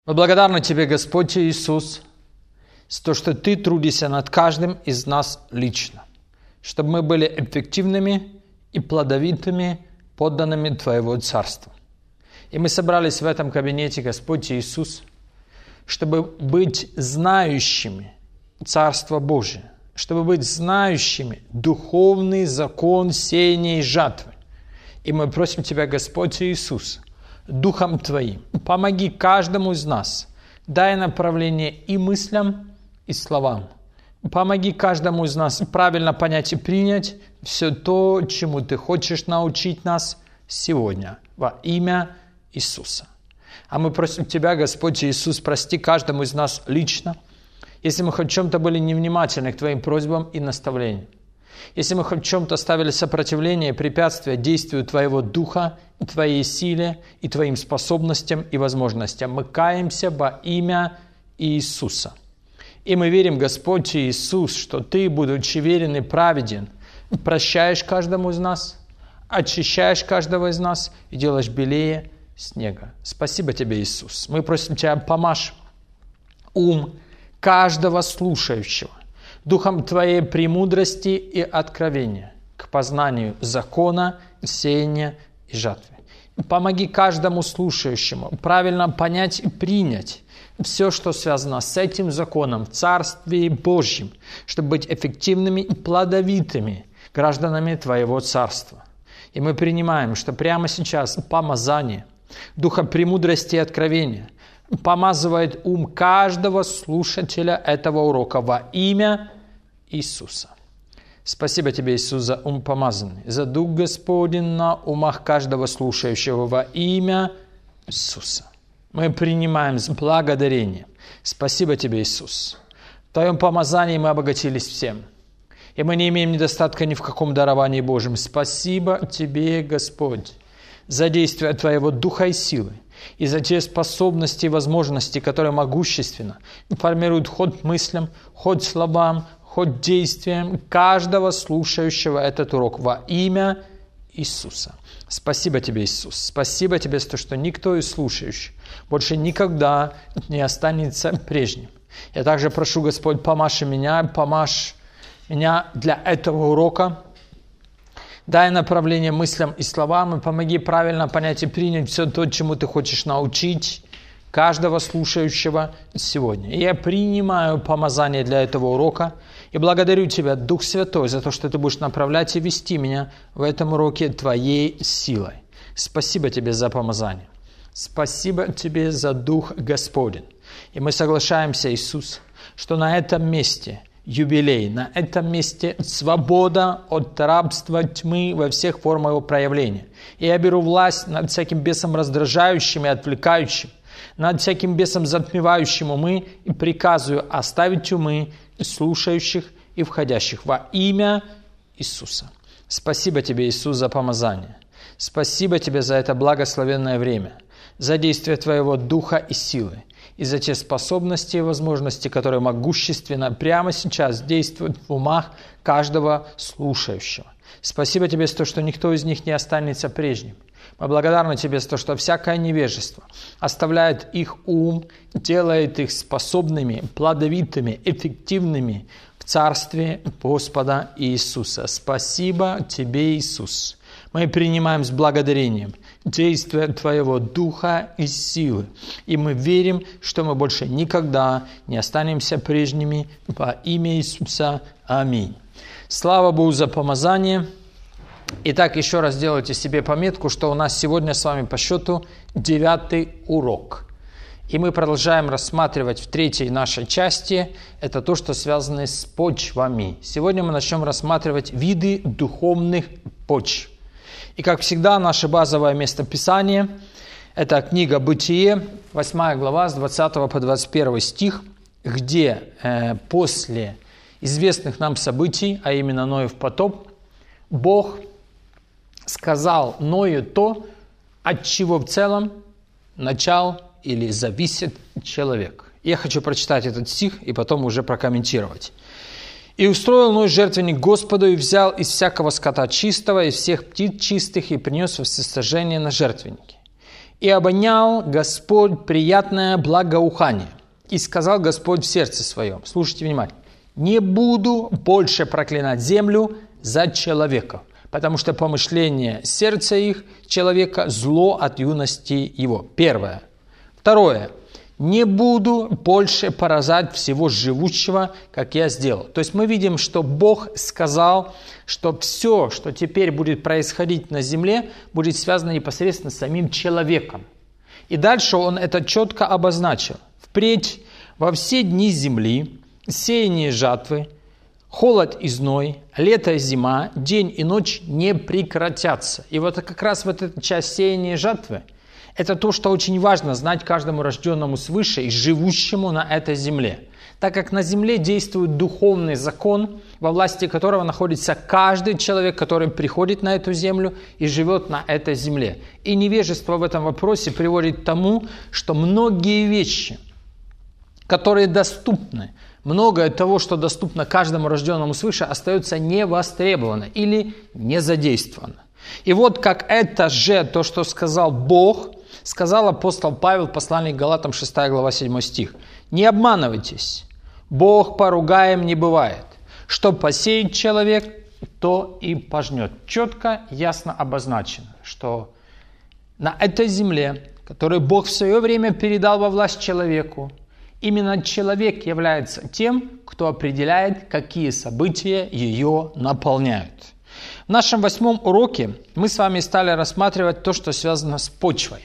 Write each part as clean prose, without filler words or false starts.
Мы благодарны Тебе, Господь Иисус, за то, что Ты трудишься над каждым из нас лично, чтобы мы были эффективными и плодовитыми подданными Твоего Царства. И мы собрались в этом кабинете, Господь Иисус, чтобы быть знающими Царство Божие, чтобы быть знающими духовный закон сеяния и жатвы. И мы просим Тебя, Господь Иисус, Духом Твоим, помоги каждому из нас, дай направление и мыслям, и словам. Помоги каждому из нас правильно понять и принять все то, чему Ты хочешь научить нас сегодня, во имя Иисуса. А мы просим Тебя, Господь Иисус, прости каждому из нас лично, если мы хоть в чем-то были невнимательны к Твоим просьбам и наставлениям. Если мы хоть в чем-то ставили сопротивление, препятствия действию Твоего Духа, Твоей силе и Твоим способностям и возможностям, мы каемся во имя Иисуса. И мы верим, Господь Иисус, что Ты, будучи верен и праведен, прощаешь каждому из нас, очищаешь каждого из нас и делаешь белее снега. Спасибо Тебе, Иисус. Мы просим Тебя, помажь ум каждого слушающего Духом Твоей премудрости и откровения к познанию закона, сеяния и жатвы. Помоги каждому слушающему правильно понять и принять все, что связано с этим законом в Царстве Божьем, чтобы быть эффективными и плодовитыми гражданами Твоего Царства. И мы принимаем, что прямо сейчас помазание Духа премудрости и откровения помазывает ум каждого слушателя этого урока во имя Иисуса. Спасибо Тебе, Иисус, за ум помазанный, за Дух Господень на умах каждого слушающего во имя Иисуса. Мы принимаем с благодарением. Спасибо Тебе, Иисус. В Твоем помазании мы обогатились всем. И мы не имеем недостатка ни в каком даровании Божьем. Спасибо Тебе, Господь, за действие Твоего Духа и силы, и за те способности и возможности, которые могущественно формируют ход мыслям, ход словам, ход действиям каждого слушающего этот урок во имя Иисуса. Спасибо Тебе, Иисус. Спасибо Тебе за то, что никто из слушающих больше никогда не останется прежним. Я также прошу, Господь, помажь меня для этого урока. Дай направление мыслям и словам, и помоги правильно понять и принять все то, чему Ты хочешь научить каждого слушающего сегодня. И я принимаю помазание для этого урока и благодарю Тебя, Дух Святой, за то, что Ты будешь направлять и вести меня в этом уроке Твоей силой. Спасибо Тебе за помазание. Спасибо Тебе за Дух Господень. И мы соглашаемся, Иисус, что на этом месте юбилей, на этом месте свобода от рабства тьмы во всех формах его проявления. И я беру власть над всяким бесом раздражающим и отвлекающим, над всяким бесом затмевающим умы и приказываю оставить умы слушающих и входящих во имя Иисуса. Спасибо Тебе, Иисус, за помазание. Спасибо Тебе за это благословенное время, за действие Твоего Духа и силы, и за те способности и возможности, которые могущественно прямо сейчас действуют в умах каждого слушающего. Спасибо Тебе за то, что никто из них не останется прежним. Мы благодарны Тебе за то, что всякое невежество оставляет их ум, делает их способными, плодовитыми, эффективными в Царстве Господа Иисуса. Спасибо Тебе, Иисус. Мы принимаем с благодарением действие Твоего Духа и силы. И мы верим, что мы больше никогда не останемся прежними во имя Иисуса. Аминь. Слава Богу за помазание. Итак, еще раз делайте себе пометку, что у нас сегодня с вами по счету 9-й урок. И мы продолжаем рассматривать в 3-й нашей части, это то, что связано с почвами. Сегодня мы начнем рассматривать виды духовных почв. И, как всегда, наше базовое местописание – это книга «Бытие», 8 глава, с 20 по 21 стих, где после известных нам событий, а именно Ноев потоп, Бог сказал Ною то, от чего в целом начал или зависит человек. Я хочу прочитать этот стих и потом уже прокомментировать. «И устроил Ной жертвенник Господу, и взял из всякого скота чистого, из всех птиц чистых, и принес во всесожжение на жертвеннике. И обонял Господь приятное благоухание. И сказал Господь в сердце своем, слушайте внимательно, не буду больше проклинать землю за человека, потому что помышление сердца их человека зло от юности его. Первое. Второе. Не буду больше поражать всего живущего, как я сделал. То есть мы видим, что Бог сказал, что все, что теперь будет происходить на земле, будет связано непосредственно с самим человеком. И дальше Он это четко обозначил. Впредь во все дни земли, сеяние и жатвы, холод и зной, лето и зима, день и ночь не прекратятся. И вот как раз вот эта часть сеяния и жатвы, это то, что очень важно знать каждому рожденному свыше и живущему на этой земле. Так как на земле действует духовный закон, во власти которого находится каждый человек, который приходит на эту землю и живет на этой земле. И невежество в этом вопросе приводит к тому, что многие вещи, которые доступны, многое того, что доступно каждому рожденному свыше, остается невостребовано или не задействовано. И вот как это же, то, что сказал Бог, сказал апостол Павел в послании к Галатам 6 глава 7 стих. «Не обманывайтесь, Бог поругаем не бывает. Что посеет человек, то и пожнет». Четко, ясно обозначено, что на этой земле, которую Бог в свое время передал во власть человеку, именно человек является тем, кто определяет, какие события ее наполняют. В нашем 8 уроке мы с вами стали рассматривать то, что связано с почвой.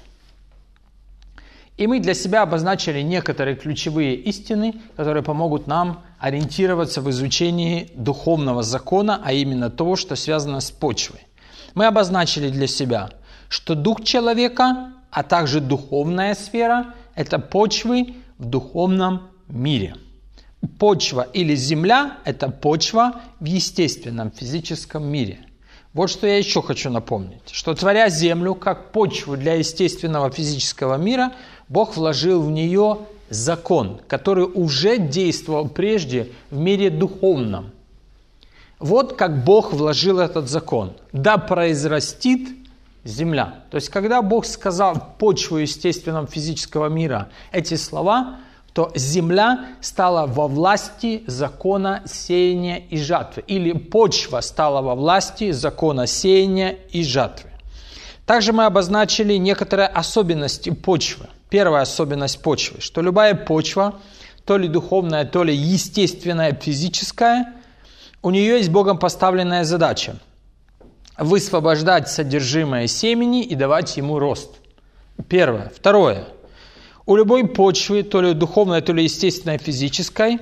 И мы для себя обозначили некоторые ключевые истины, которые помогут нам ориентироваться в изучении духовного закона, а именно того, что связано с почвой. Мы обозначили для себя, что дух человека, а также духовная сфера – это почвы в духовном мире. Почва или земля – это почва в естественном физическом мире. Вот что я еще хочу напомнить, что творя землю как почву для естественного физического мира, Бог вложил в нее закон, который уже действовал прежде в мире духовном. Вот как Бог вложил этот закон. Да произрастит земля. То есть, когда Бог сказал в почву естественного физического мира эти слова, то земля стала во власти закона сеяния и жатвы. Или почва стала во власти закона сеяния и жатвы. Также мы обозначили некоторые особенности почвы. Первая особенность почвы, что любая почва, то ли духовная, то ли естественная, физическая, у нее есть Богом поставленная задача – высвобождать содержимое семени и давать ему рост. Первое. Второе. У любой почвы, то ли духовной, то ли естественной, физической,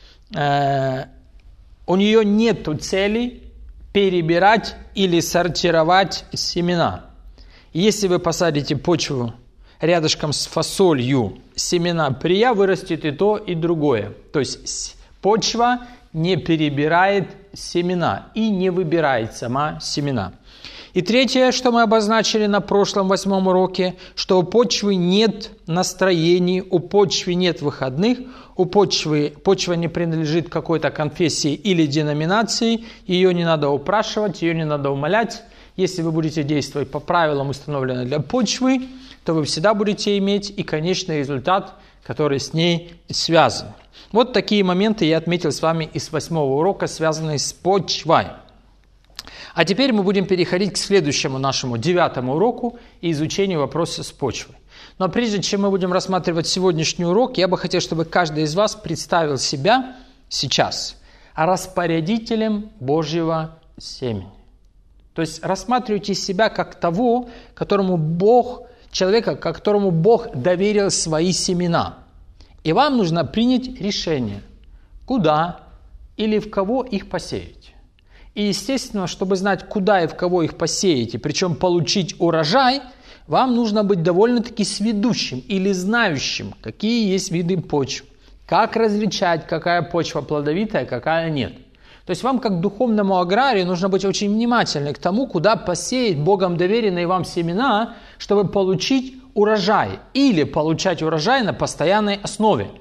у нее нет цели перебирать или сортировать семена. Если вы посадите почву рядышком с фасолью, семена прия, вырастет и то, и другое. То есть почва не перебирает семена и не выбирает сама семена. И третье, что мы обозначили на прошлом 8 уроке, что у почвы нет настроений, у почвы нет выходных, почва не принадлежит какой-то конфессии или деноминации, ее не надо упрашивать, ее не надо умолять. Если вы будете действовать по правилам, установленным для почвы, то вы всегда будете иметь и конечный результат, который с ней связан. Вот такие моменты я отметил с вами из 8 урока, связанные с почвой. А теперь мы будем переходить к следующему нашему 9 уроку и изучению вопроса с почвой. Но прежде чем мы будем рассматривать сегодняшний урок, я бы хотел, чтобы каждый из вас представил себя сейчас распорядителем Божьего семени. То есть рассматривайте себя как того, человека, которому Бог доверил свои семена. И вам нужно принять решение, куда или в кого их посеять. И, естественно, чтобы знать, куда и в кого их посеять, и причем получить урожай, вам нужно быть довольно-таки сведущим или знающим, какие есть виды почв, как различать, какая почва плодовитая, какая нет. То есть вам, как духовному аграрию, нужно быть очень внимательным к тому, куда посеять Богом доверенные вам семена, чтобы получить урожай или получать урожай на постоянной основе.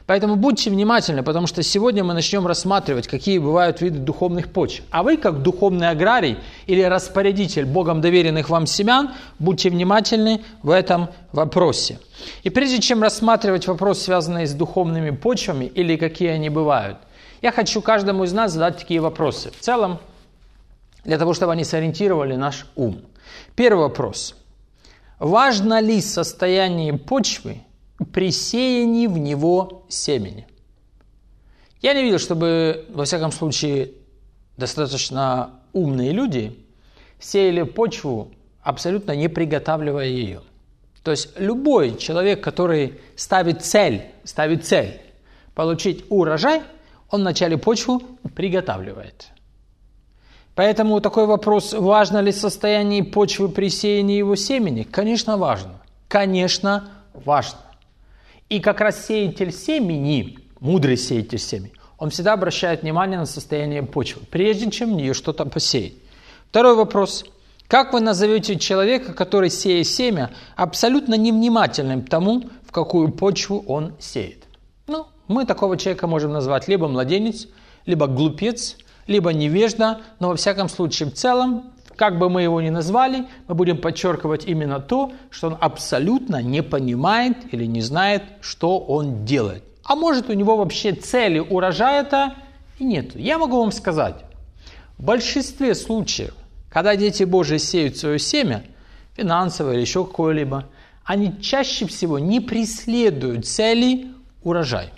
Поэтому будьте внимательны, потому что сегодня мы начнем рассматривать, какие бывают виды духовных почв. А вы, как духовный аграрий или распорядитель Богом доверенных вам семян, будьте внимательны в этом вопросе. И прежде чем рассматривать вопрос, связанный с духовными почвами или какие они бывают, я хочу каждому из нас задать такие вопросы. В целом, для того, чтобы они сориентировали наш ум. Первый вопрос. Важно ли состояние почвы при сеянии в него семени? Я не видел, чтобы, во всяком случае, достаточно умные люди сеяли почву, абсолютно не приготавливая ее. То есть любой человек, который ставит цель получить урожай, он вначале почву приготавливает. Поэтому такой вопрос, важно ли состояние почвы при сеянии его семени? Конечно, важно. Конечно, важно. И как раз сеятель семени, мудрый сеятель семени, он всегда обращает внимание на состояние почвы, прежде чем в нее что-то посеять. Второй вопрос. Как вы назовете человека, который, сея семя, абсолютно невнимательным к тому, в какую почву он сеет? Мы такого человека можем назвать либо младенец, либо глупец, либо невежда, но во всяком случае в целом, как бы мы его ни назвали, мы будем подчеркивать именно то, что он абсолютно не понимает или не знает, что он делает. А может, у него вообще цели урожая-то и нет. Я могу вам сказать, в большинстве случаев, когда дети Божии сеют свое семя, финансовое или еще какое-либо, они чаще всего не преследуют цели урожая.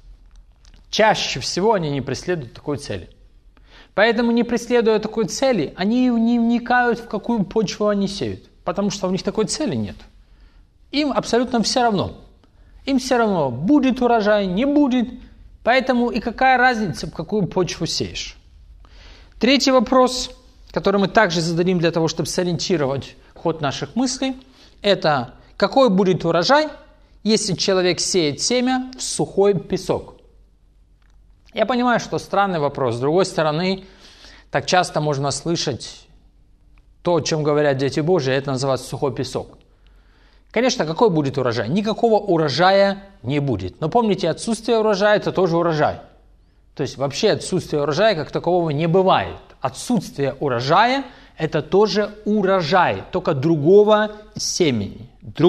Чаще всего они не преследуют такой цели. Поэтому, не преследуя такой цели, они не вникают, в какую почву они сеют. Потому что у них такой цели нет. Им абсолютно все равно. Им все равно, будет урожай, не будет. Поэтому и какая разница, в какую почву сеешь. Третий вопрос, который мы также зададим для того, чтобы сориентировать ход наших мыслей, это какой будет урожай, если человек сеет семя в сухой песок? Я понимаю, что странный вопрос. С другой стороны, так часто можно слышать то, о чем говорят дети Божьи, это называется сухой песок. Конечно, какой будет урожай? Никакого урожая не будет. Но помните, отсутствие урожая – это тоже урожай. То есть вообще отсутствие урожая как такового не бывает. Отсутствие урожая – это тоже урожай, только другого семени.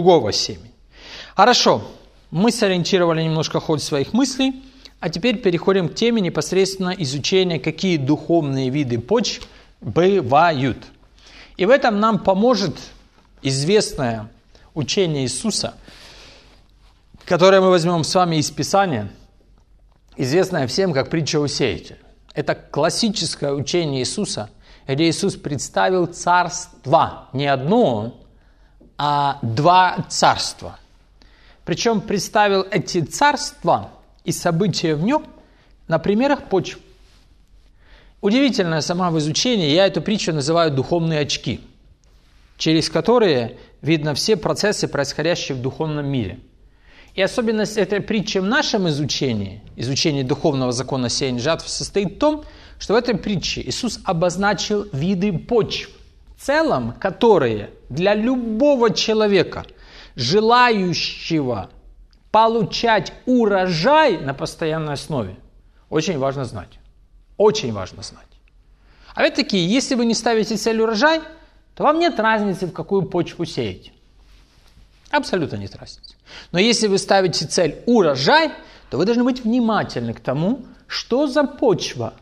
Хорошо, мы сориентировали немножко ход своих мыслей. А теперь переходим к теме непосредственно изучения, какие духовные виды почв бывают. И в этом нам поможет известное учение Иисуса, которое мы возьмем с вами из Писания, известное всем как притча о сеятеле. Это классическое учение Иисуса, где Иисус представил царства, не одно, а два царства. Причем представил эти царства и события в нем на примерах почв. Удивительное само в изучении, я эту притчу называю духовные очки, через которые видно все процессы, происходящие в духовном мире. И особенность этой притчи в нашем изучении духовного закона сеяния жатвы, состоит в том, что в этой притче Иисус обозначил виды почв, в целом, которые для любого человека, желающего получать урожай на постоянной основе, очень важно знать. Очень важно знать. Опять-таки, если вы не ставите цель урожай, то вам нет разницы, в какую почву сеять. Абсолютно нет разницы. Но если вы ставите цель урожай, то вы должны быть внимательны к тому, что за почва,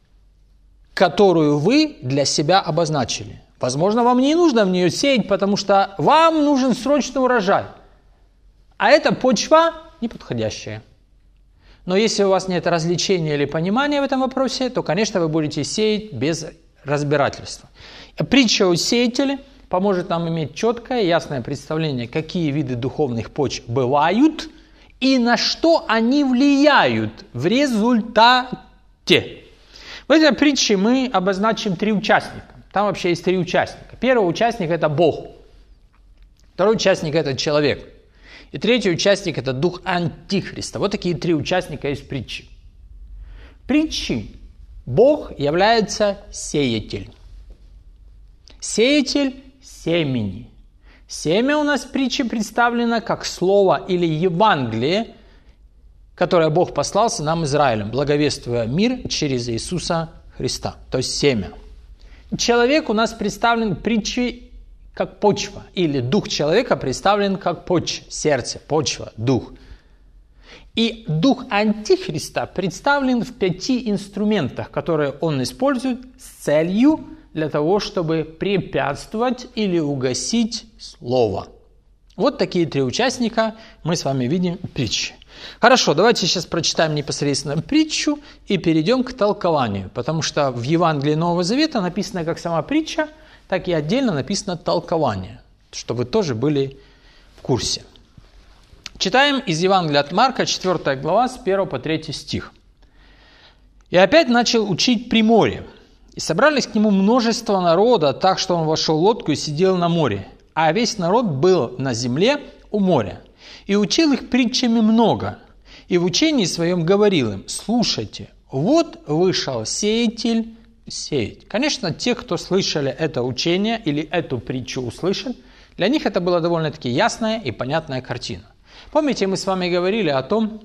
которую вы для себя обозначили. Возможно, вам не нужно в нее сеять, потому что вам нужен срочный урожай. А эта почва неподходящая. Но если у вас нет развлечения или понимания в этом вопросе, то, конечно, вы будете сеять без разбирательства. Притча о сеятеле поможет нам иметь четкое и ясное представление, какие виды духовных почв бывают и на что они влияют в результате. В этой притче мы обозначим три участника. Там вообще есть три участника. Первый участник – это Бог. Второй участник – это человек. И третий участник – это дух Антихриста. Вот такие три участника есть в притче. В притче Бог является сеятель. Сеятель семени. Семя у нас в притче представлено как слово или Евангелие, которое Бог послал сынам Израилем, благовествуя мир через Иисуса Христа, то есть семя. Человек у нас представлен притчей как почва, или дух человека представлен как почва, сердце, почва, дух. И дух Антихриста представлен в 5 инструментах, которые он использует с целью для того, чтобы препятствовать или угасить Слово. Вот такие 3 участника мы с вами видим в притче. Хорошо, давайте сейчас прочитаем непосредственно притчу и перейдем к толкованию, потому что в Евангелии Нового Завета написано как сама притча, так и отдельно написано толкование, чтобы вы тоже были в курсе. Читаем из Евангелия от Марка, 4 глава, с 1 по 3 стих. «И опять начал учить при море, и собрались к нему множество народа, так что он вошел в лодку и сидел на море, а весь народ был на земле у моря. И учил их притчами много, и в учении своем говорил им: слушайте, вот вышел сеятель сеять». Конечно, те, кто слышали это учение или эту притчу услышали, для них это была довольно-таки ясная и понятная картина. Помните, мы с вами говорили о том,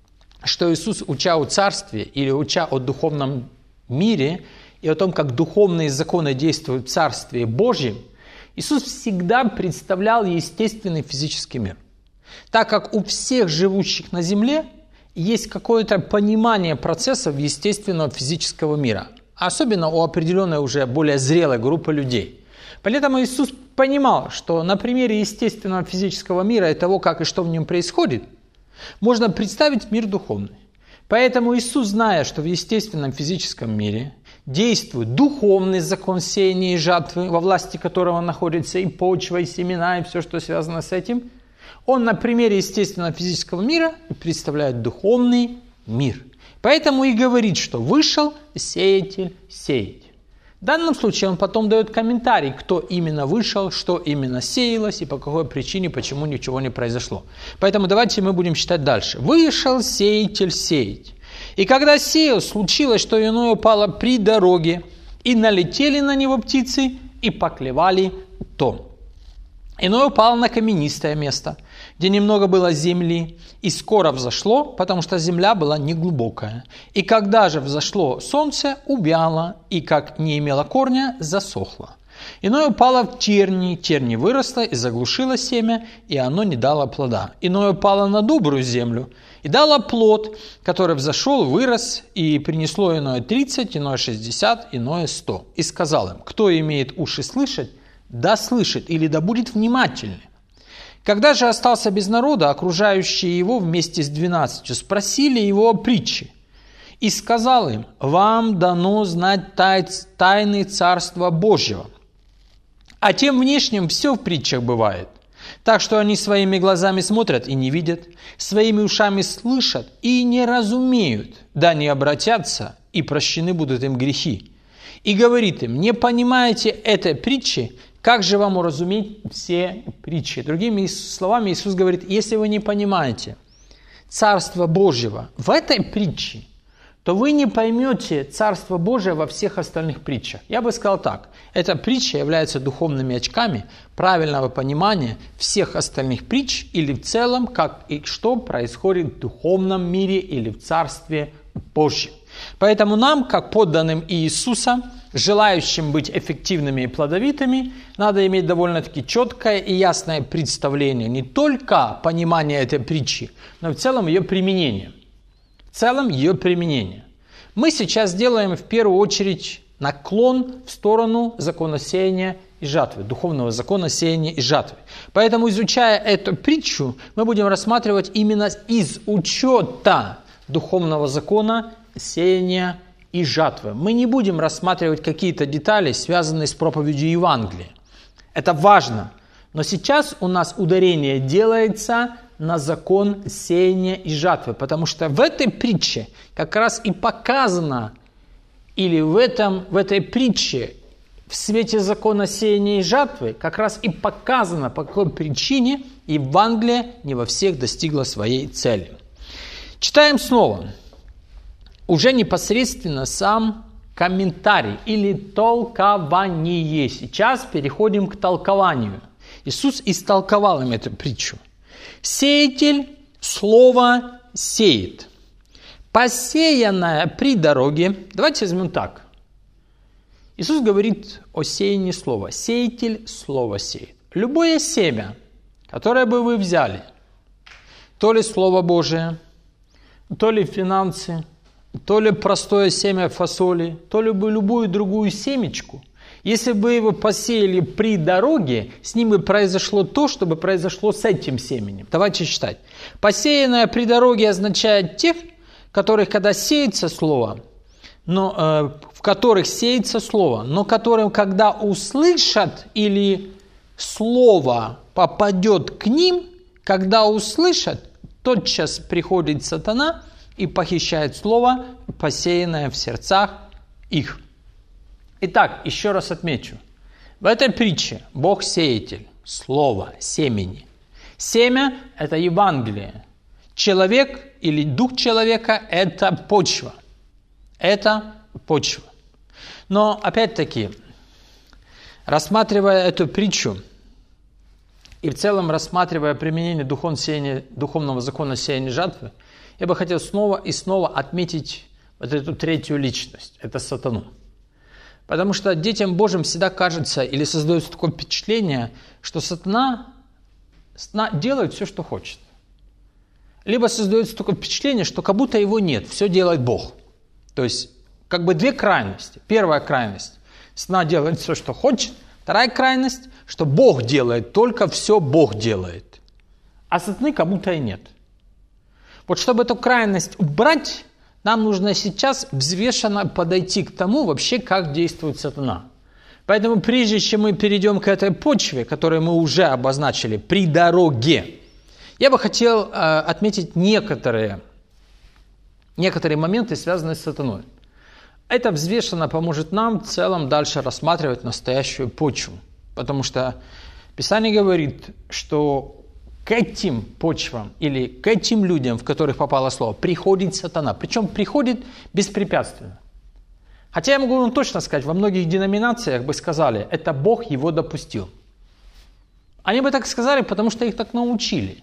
что Иисус, уча о царстве или уча о духовном мире и о том, как духовные законы действуют в Царстве Божьем, Иисус всегда представлял естественный физический мир. Так как у всех живущих на земле есть какое-то понимание процессов естественного физического мира, особенно у определенной уже более зрелой группы людей. Поэтому Иисус понимал, что на примере естественного физического мира и того, как и что в нем происходит, можно представить мир духовный. Поэтому Иисус, зная, что в естественном физическом мире действует духовный закон сеяния и жатвы, во власти которого находится и почва, и семена, и все, что связано с этим, он на примере естественного физического мира представляет духовный мир. Поэтому и говорит, что вышел сеятель сеять. В данном случае он потом дает комментарий, кто именно вышел, что именно сеялось и по какой причине, почему ничего не произошло. Поэтому давайте мы будем читать дальше. «Вышел сеятель сеять. И когда сеял, случилось, что иное упало при дороге, и налетели на него птицы, и поклевали то. Иное упало на каменистое место, где немного было земли, и скоро взошло, потому что земля была неглубокая. И когда же взошло солнце, увяло, и как не имело корня, засохло. Иное упало в терни, терни выросло и заглушило семя, и оно не дало плода. Иное упало на добрую землю, и дало плод, который взошел, вырос, и принесло иное 30, иное 60, иное 100. И сказал им: кто имеет уши слышать, да слышит, или да будет внимательный. Когда же остался без народа, окружающие его вместе с 12 спросили его о притче. И сказал им: вам дано знать тайны Царства Божьего. А тем внешним все в притчах бывает. Так что они своими глазами смотрят и не видят, своими ушами слышат и не разумеют, да не обратятся, и прощены будут им грехи. И говорит им: не понимаете этой притчи, как же вам уразуметь все притчи? Другими словами, Иисус говорит: если вы не понимаете Царства Божьего в этой притче, то вы не поймете Царство Божие во всех остальных притчах. Я бы сказал так: эта притча является духовными очками правильного понимания всех остальных притч или в целом, как и что происходит в духовном мире или в Царстве Божьем. Поэтому нам, как подданным Иисуса, желающим быть эффективными и плодовитыми, надо иметь довольно-таки четкое и ясное представление не только понимания этой притчи, но и в целом ее применения. Мы сейчас делаем в первую очередь наклон в сторону закона сеяния и жатвы, духовного закона сеяния и жатвы. Поэтому, изучая эту притчу, мы будем рассматривать именно из учета духовного закона сеяния и жатвы. Мы не будем рассматривать какие-то детали, связанные с проповедью Евангелия. Это важно. Но сейчас у нас ударение делается на закон сеяния и жатвы, потому что в этой притче как раз и показано, или в этой притче в свете закона сеяния и жатвы как раз и показано, по какой причине Евангелие не во всех достигло своей цели. Читаем снова. Уже непосредственно сам комментарий или толкование. Сейчас переходим к толкованию. Иисус истолковал им эту притчу. Сеятель слово сеет. Посеянное при дороге. Давайте возьмем так. Иисус говорит о сеянии слова. Сеятель слово сеет. Любое семя, которое бы вы взяли, то ли Слово Божие, то ли финансы, то ли простое семя фасоли, то ли бы любую другую семечку, если бы его посеяли при дороге, с ним бы произошло то, что бы произошло с этим семенем. Давайте читать. Посеянное при дороге означает тех, которых, когда сеется слово, в которых сеется слово, но которым, когда услышат или слово попадет к ним, когда услышат, тотчас приходит сатана и похищает слово, посеянное в сердцах их. Итак, еще раз отмечу. В этой притче Бог сеятель, слово, семени. Семя – это Евангелие. Человек или дух человека – это почва. Это почва. Но, опять-таки, рассматривая эту притчу и в целом рассматривая применение духовного закона сеяния жатвы, я бы хотел снова и снова отметить вот эту третью личность – это сатану. Потому что детям Божьим всегда кажется или создается такое впечатление, что сатана делает все, что хочет. Либо создается такое впечатление, что как будто его нет, все делает Бог. То есть, как бы две крайности. Первая крайность – сатана делает все, что хочет. Вторая крайность – что Бог делает, только все Бог делает. А сатаны как будто и нет. Вот чтобы эту крайность убрать, нам нужно сейчас взвешенно подойти к тому, вообще, как действует сатана. Поэтому прежде чем мы перейдем к этой почве, которую мы уже обозначили, при дороге, я бы хотел отметить некоторые моменты, связанные с сатаной. Это взвешенно поможет нам в целом дальше рассматривать настоящую почву. Потому что Писание говорит, что к этим почвам или к этим людям, в которых попало слово, приходит сатана. Причем приходит беспрепятственно. Хотя я могу вам точно сказать, во многих деноминациях бы сказали, это Бог его допустил. Они бы так сказали, потому что их так научили.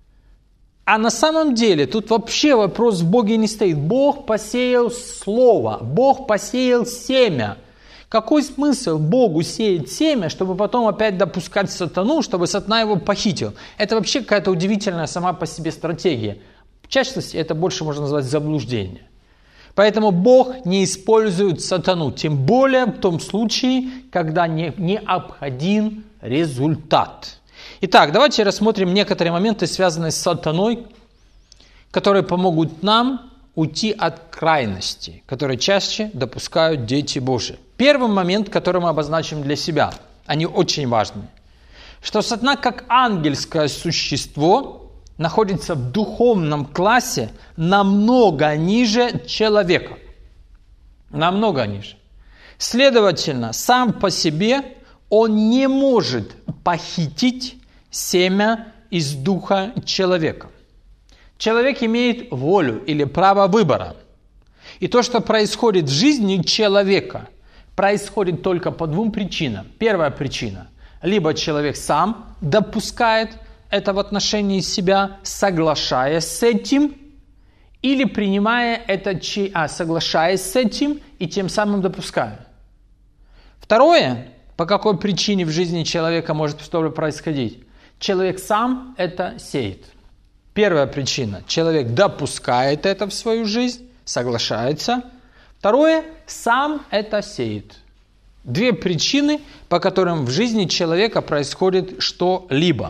А на самом деле тут вообще вопрос в Боге не стоит. Бог посеял слово, Бог посеял семя. Какой смысл Богу сеять семя, чтобы потом опять допускать сатану, чтобы сатана его похитил? Это вообще какая-то удивительная сама по себе стратегия. В частности, это больше можно назвать заблуждение. Поэтому Бог не использует сатану, тем более в том случае, когда необходим результат. Итак, давайте рассмотрим некоторые моменты, связанные с сатаной, которые помогут нам уйти от крайности, которые чаще допускают дети Божии. Первый момент, который мы обозначим для себя, они очень важны, что сатана как ангельское существо находится в духовном классе намного ниже человека. Намного ниже. Следовательно, сам по себе он не может похитить семя из духа человека. Человек имеет волю или право выбора. И то, что происходит в жизни человека, происходит только по двум причинам. Первая причина. Либо человек сам допускает это в отношении себя, соглашаясь с этим, или принимая это, соглашаясь с этим и тем самым допуская. Второе, по какой причине в жизни человека может что-то происходить. Человек сам это сеет. Первая причина. Человек допускает это в свою жизнь, соглашается. Второе, сам это сеет. Две причины, по которым в жизни человека происходит что-либо.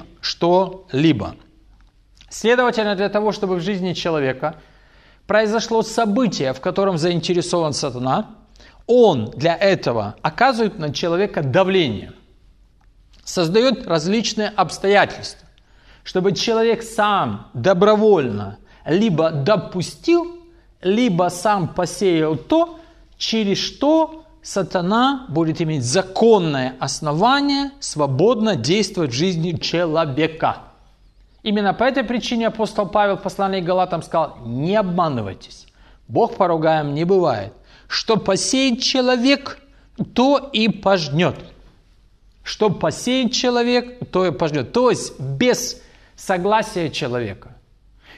Следовательно, для того, чтобы в жизни человека произошло событие, в котором заинтересован сатана, он для этого оказывает на человека давление, создает различные обстоятельства, чтобы человек сам добровольно либо допустил, либо сам посеял то, через что сатана будет иметь законное основание свободно действовать в жизни человека. Именно по этой причине апостол Павел в послании к Галатам сказал: не обманывайтесь, Бог поругаем не бывает. Что посеет человек, то и пожнет. Что посеет человек, то и пожнет. То есть без согласия человека,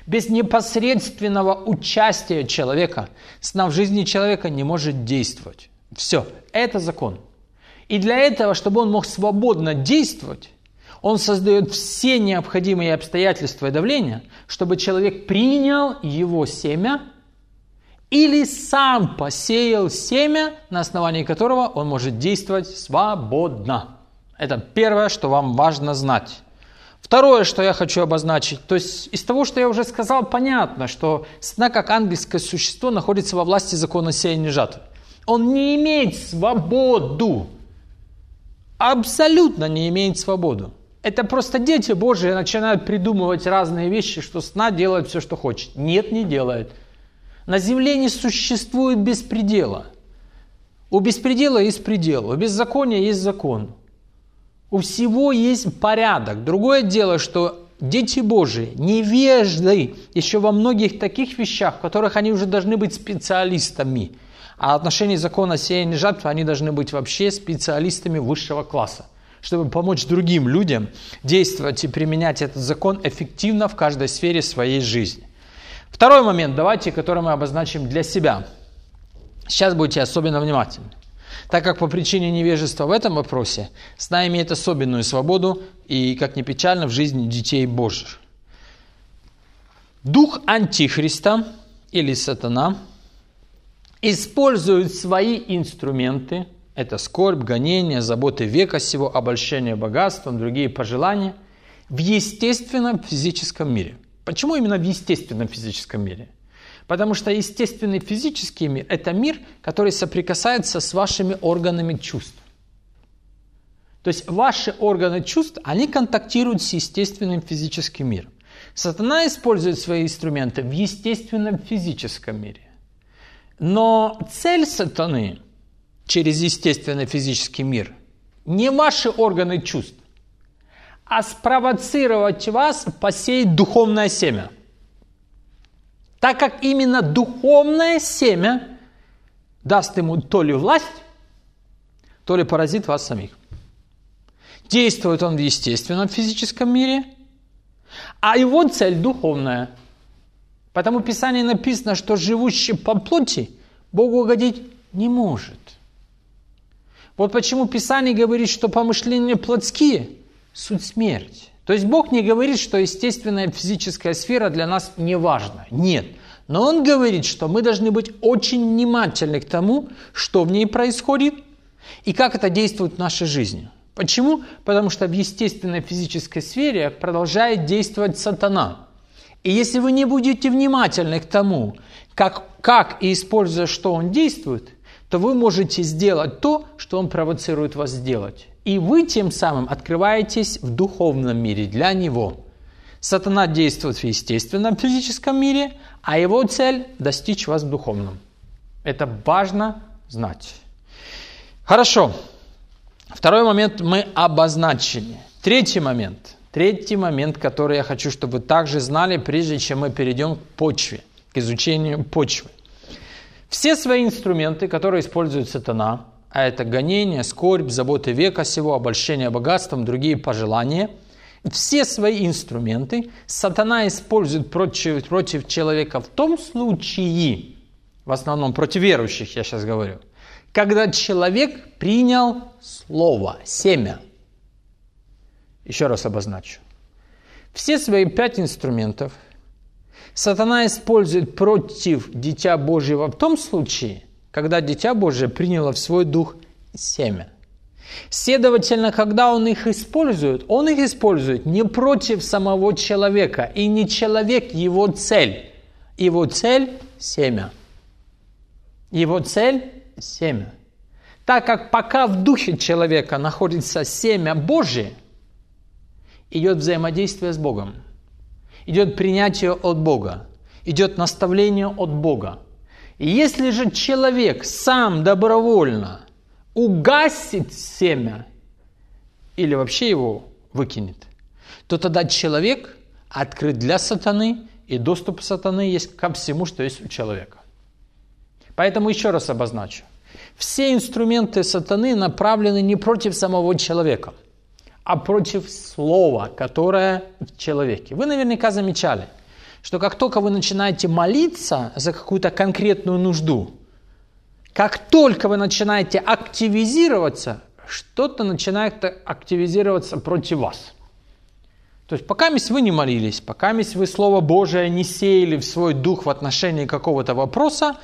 Без непосредственного участия человека сна в жизни человека не может действовать. Все, это закон. И для этого, чтобы он мог свободно действовать, он создает все необходимые обстоятельства и давления, чтобы человек принял его семя или сам посеял семя, на основании которого он может действовать свободно. Это первое, что вам важно знать. Второе, что я хочу обозначить, то есть из того, что я уже сказал, понятно, что сатана как ангельское существо находится во власти закона сеяния и жатвы. Он не имеет свободу, абсолютно не имеет свободу. Это просто дети Божии начинают придумывать разные вещи, что сатана делает все, что хочет. Нет, не делает. На земле не существует беспредела. У беспредела есть предел, у беззакония есть закон. У всего есть порядок. Другое дело, что дети Божии невежды еще во многих таких вещах, в которых они уже должны быть специалистами. А в отношении закона сеяния и жатвы они должны быть вообще специалистами высшего класса, чтобы помочь другим людям действовать и применять этот закон эффективно в каждой сфере своей жизни. Второй момент, давайте, который мы обозначим для себя. Сейчас будьте особенно внимательны. Так как по причине невежества в этом вопросе сатана имеет особенную свободу и, как ни печально, в жизни детей Божьих. Дух Антихриста или сатана использует свои инструменты, это скорбь, гонение, заботы века сего, обольщение богатством, другие пожелания, в естественном физическом мире. Почему именно в естественном физическом мире? Потому что естественный физический мир – это мир, который соприкасается с вашими органами чувств. То есть ваши органы чувств, они контактируют с естественным физическим миром. Сатана использует свои инструменты в естественном физическом мире. Но цель сатаны через естественный физический мир не ваши органы чувств, а спровоцировать вас посеять духовное семя. Так как именно духовное семя даст ему то ли власть, то ли поразит вас самих. Действует он в естественном физическом мире, а его цель духовная. Потому в Писании написано, что живущий по плоти Богу угодить не может. Вот почему Писание говорит, что помышления плотские – суть смерть. То есть Бог не говорит, что естественная физическая сфера для нас не важна. Нет. Но Он говорит, что мы должны быть очень внимательны к тому, что в ней происходит и как это действует в нашей жизни. Почему? Потому что в естественной физической сфере продолжает действовать сатана. И если вы не будете внимательны к тому, как и используя, что он действует, то вы можете сделать то, что он провоцирует вас сделать. И вы тем самым открываетесь в духовном мире для него. Сатана действует в естественном физическом мире, а его цель – достичь вас в духовном. Это важно знать. Хорошо. Второй момент мы обозначили. Третий момент, который я хочу, чтобы вы также знали, прежде чем мы перейдем к почве, к изучению почвы. Все свои инструменты, которые использует сатана, а это гонение, скорбь, заботы века сего, обольщение богатством, другие пожелания, все свои инструменты сатана использует против человека в том случае, в основном против верующих я сейчас говорю, когда человек принял слово, семя. Еще раз обозначу. Все свои 5 инструментов сатана использует против Дитя Божьего в том случае, когда Дитя Божие приняло в свой дух семя. Следовательно, когда он их использует не против самого человека, и не человек его цель. Его цель – семя. Его цель – семя. Так как пока в духе человека находится семя Божие, идет взаимодействие с Богом, идет принятие от Бога, идет наставление от Бога. И если же человек сам добровольно угасит семя или вообще его выкинет, то тогда человек открыт для сатаны, и доступ сатаны есть ко всему, что есть у человека. Поэтому еще раз обозначу. Все инструменты сатаны направлены не против самого человека, а против слова, которое в человеке. Вы наверняка замечали, что как только вы начинаете молиться за какую-то конкретную нужду, как только вы начинаете активизироваться, что-то начинает активизироваться против вас. То есть, пока вы не молились, пока вы Слово Божие не сеяли в свой дух в отношении какого-то вопроса,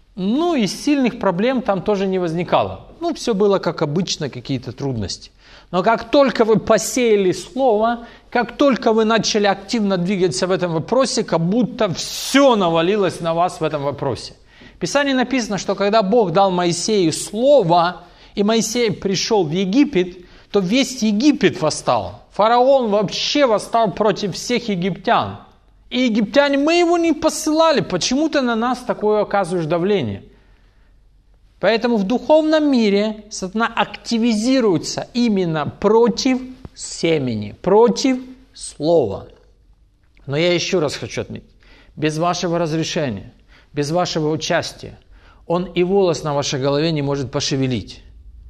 и сильных проблем там тоже не возникало. Все было как обычно, какие-то трудности. Но как только вы посеяли Слово, как только вы начали активно двигаться в этом вопросе, как будто все навалилось на вас в этом вопросе. В Писании написано, что когда Бог дал Моисею Слово, и Моисей пришел в Египет, то весь Египет восстал. Фараон вообще восстал против всех египтян. И египтяне, мы его не посылали. Почему ты на нас такое оказываешь давление? Поэтому в духовном мире сатана активизируется именно против семени, против слова. Но я еще раз хочу отметить. Без вашего разрешения, без вашего участия, он и волос на вашей голове не может пошевелить.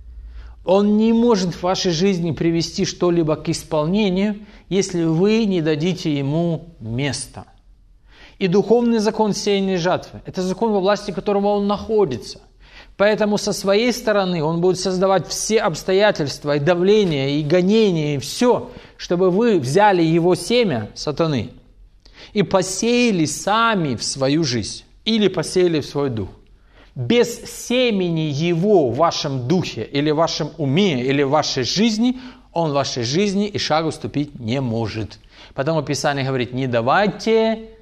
Он не может в вашей жизни привести что-либо к исполнению, если вы не дадите ему места. И духовный закон сеяния и жатвы – это закон, во власти которого он находится. Поэтому со своей стороны он будет создавать все обстоятельства, и давление, и гонение, и все, чтобы вы взяли его семя, сатаны, и посеяли сами в свою жизнь, или посеяли в свой дух. Без семени его в вашем духе, или в вашем уме, или в вашей жизни, он в вашей жизни и шагу ступить не может. Потому Писание говорит, не давайте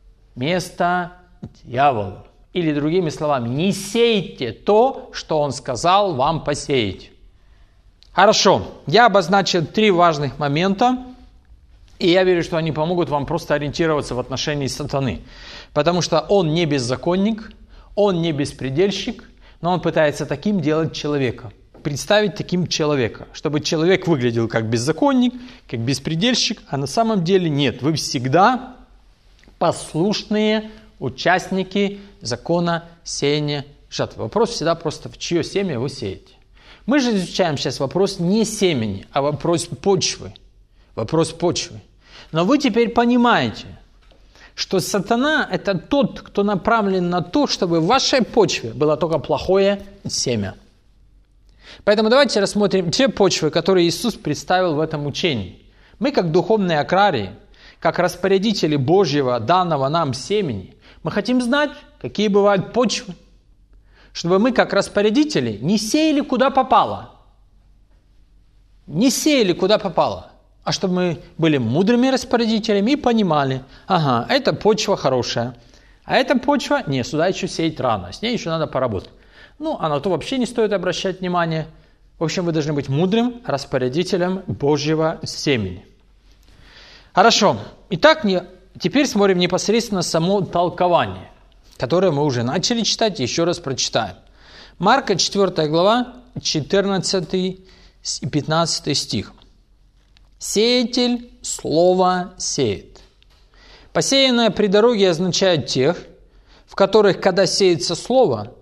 места дьяволу. Или другими словами, не сейте то, что он сказал вам посеять. Хорошо, я обозначил 3 важных момента, и я верю, что они помогут вам просто ориентироваться в отношении сатаны. Потому что он не беззаконник, он не беспредельщик, но он пытается таким делать человека. Представить таким человека, чтобы человек выглядел как беззаконник, как беспредельщик, а на самом деле нет. Вы всегда послушные участники закона сеяния жатвы. Вопрос всегда просто, в чье семя вы сеете. Мы же изучаем сейчас вопрос не семени, а вопрос почвы. Вопрос почвы. Но вы теперь понимаете, что сатана – это тот, кто направлен на то, чтобы в вашей почве было только плохое семя. Поэтому давайте рассмотрим те почвы, которые Иисус представил в этом учении. Мы, как духовные аграрии, как распорядители Божьего, данного нам семени, мы хотим знать, какие бывают почвы, чтобы мы, как распорядители, не сеяли куда попало. Не сеяли куда попало. А чтобы мы были мудрыми распорядителями и понимали, ага, эта почва хорошая, а эта почва, не, сюда еще сеять рано, с ней еще надо поработать. А на то вообще не стоит обращать внимание. В общем, вы должны быть мудрым распорядителем Божьего семени. Хорошо. Итак, теперь смотрим непосредственно само толкование, которое мы уже начали читать, еще раз прочитаем. Марка 4 глава, 14 и 15 стих. «Сеятель слово сеет». Посеянное при дороге означает тех, в которых, когда сеется слово,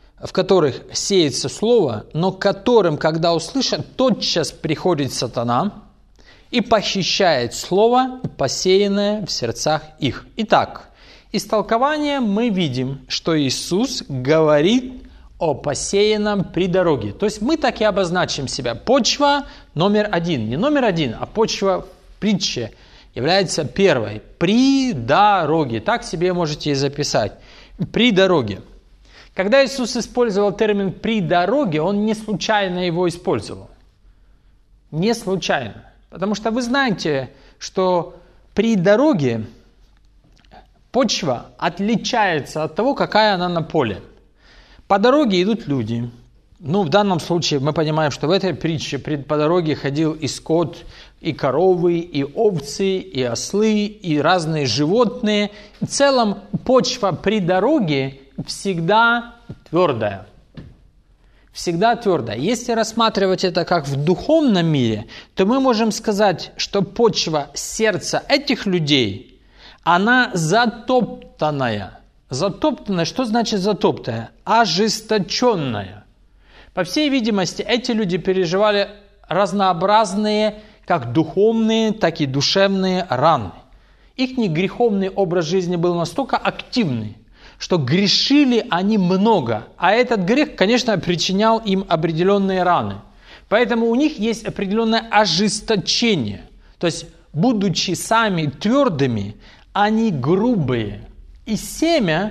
но которым, когда услышат, тотчас приходит сатана и похищает слово, посеянное в сердцах их. Итак, из толкования мы видим, что Иисус говорит о посеянном при дороге. То есть мы так и обозначим себя. Почва номер 1. Не номер 1, а почва в притче является первой. При дороге. Так себе можете и записать. При дороге. Когда Иисус использовал термин «при дороге», Он не случайно его использовал. Не случайно. Потому что вы знаете, что при дороге почва отличается от того, какая она на поле. По дороге идут люди. В данном случае мы понимаем, что в этой притче по дороге ходил и скот, и коровы, и овцы, и ослы, и разные животные. В целом почва при дороге всегда твердая. Всегда твердая. Если рассматривать это как в духовном мире, то мы можем сказать, что почва сердца этих людей, она затоптанная. Затоптанная, что значит затоптанная? Ожесточенная. По всей видимости, эти люди переживали разнообразные, как духовные, так и душевные раны. Их греховный образ жизни был настолько активный, что грешили они много. А этот грех, конечно, причинял им определенные раны. Поэтому у них есть определенное ожесточение. То есть, будучи сами твердыми, они грубые. И семя,